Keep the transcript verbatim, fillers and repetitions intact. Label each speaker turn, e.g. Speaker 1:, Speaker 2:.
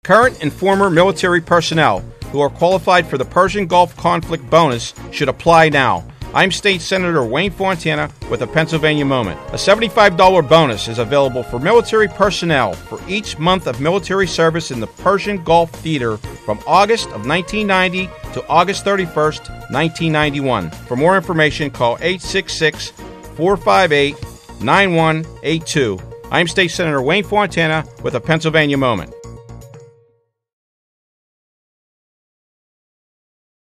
Speaker 1: Current and former military personnel who are qualified for the Persian Gulf conflict bonus should apply now. I'm State Senator Wayne Fontana with a Pennsylvania Moment. A seventy-five dollars bonus is available for military personnel for each month of military service in the Persian Gulf Theater from August of nineteen ninety to August thirty-first, nineteen ninety-one. For more information, call eight six six, four five eight, nine one eight two. I'm State Senator Wayne Fontana with a Pennsylvania Moment.